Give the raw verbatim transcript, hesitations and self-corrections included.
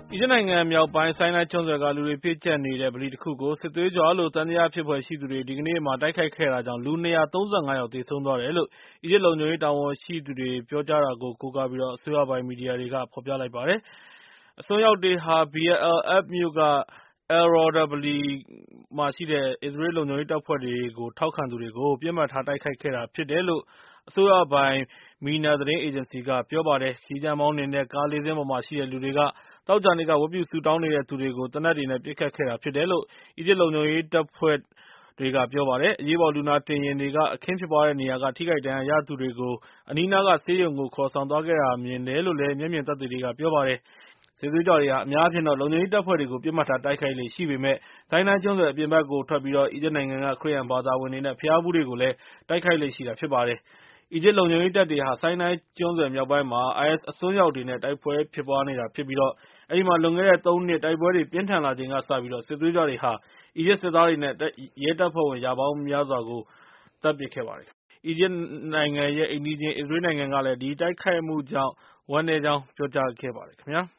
အီဂျစ်နိုင်ငံမြောက်ပိုင်း ဆိုင်းနိုင်းကျွန်းဆွယ်က လူတွေပြည့်ကျပ်နေတဲ့ ဗလီတခုကို စစ်သွေးကြွလို့ သံသယဖြစ်ဖွယ်ရှိသူတွေ ဒီကနေ့ တိုက်ခိုက်ခဲ့တာကြောင့် လူ ၂၃၅ ယောက် သေဆုံးသွားတယ်လို့ အီဂျစ်လုံခြုံရေးတာဝန်ရှိသူတွေ ပြောကြားတာကို ကိုးကားပြီး အစိုးရပိုင် မီဒီယာတွေက ဖော်ပြလိုက်ပါတယ်။ အစွန်းရောက်တွေဟာ Bir al-Abd မြို့က Al-Rawda ဗလီမှာရှိတဲ့ အစ္စရေးလုံခြုံရေးတပ်ဖွဲ့တွေကို ထောက်ခံသူတွေကို ပစ်မှတ်ထား တိုက်ခိုက်ခဲ့တာဖြစ်တယ်လို့ အစိုးရပိုင် Meena သတင်းအေဂျင်စီက ပြောပါတယ်။ ခရီးသည်မောင်းနှင်တဲ့ ကား လေးစင်းပေါ်မှာရှိတဲ့ လူတွေက သောကြာနေ့က ဝတ်ပြုဆုတောင်းနေတဲ့သူတွေကို သေနတ်တွေနဲ့ ပစ်ခတ်ခဲ့တာဖြစ်တယ်လို့ အီဂျစ်လုံခြုံရေးတပ်ဖွဲ့တွေက ပြောပါတယ်။ အရေးပေါ်လူနာတင်ယာဉ်တွေက အခင်းဖြစ်ပွားတဲ့နေရာက ထိခိုက်ဒဏ်ရာရသူတွေကို အနီးနားက ဆေးရုံကို ခေါ်ဆောင်သွားခဲ့တာမြင်တယ်လို့ မျက်မြင်သက်သေတွေက ပြောပါတယ်။ စစ်သွေးကြွတွေဟာ အများအားဖြင့်တော့ လုံခြုံရေးတပ်ဖွဲ့တွေကို ပစ်မှတ်ထားတိုက်ခိုက်လေ့ရှိပေမယ့် ဆိုင်းနိုင်းကျွန်းဆွယ်အပြင်ဘက်ကိုထွက်ပြီး အီဂျစ်နိုင်ငံက ခရစ်ယာန်ဘာသာဝင်တွေနဲ့ ဘုရားဖူးတွေကိုလည်း တိုက်ခိုက်လေ့ရှိတာဖြစ်ပါတယ်။ အီဂျစ်လုံခြုံရေးတပ်တွေဟာ ဆိုင်းနိုင်းကျွန်းဆွယ်မြောက်ပိုင်းမှာ IS အစွန်းရောက်တွေနဲ့ တိုက်ပွဲဖြစ်ပွားနေတာဖြစ်ပြီး အဲဒီမှာ လွန်ခဲ့တဲ့ သုံးနှစ် တိုက်ပွဲတွေပြင်းထန်လာချိန်ကစပြီး စစ်သွေးကြွတွေဟာ အီဂျစ်စစ်သားတွေနဲ့ ရဲတပ်ဖွဲ့ဝင် ရာပေါင်းများစွာကို သတ်ပစ်ခဲ့ပါတယ်။ အီဂျစ်နိုင်ငံရဲ့ အိမ်နီးချင်း အစ္စရေးနိုင်ငံကလည်း ဒီတိုက်ခိုက်မှုကြောင့် ဝမ်းနည်းကြောင်း ပြောကြားခဲ့ပါတယ်ခင်ဗျာ။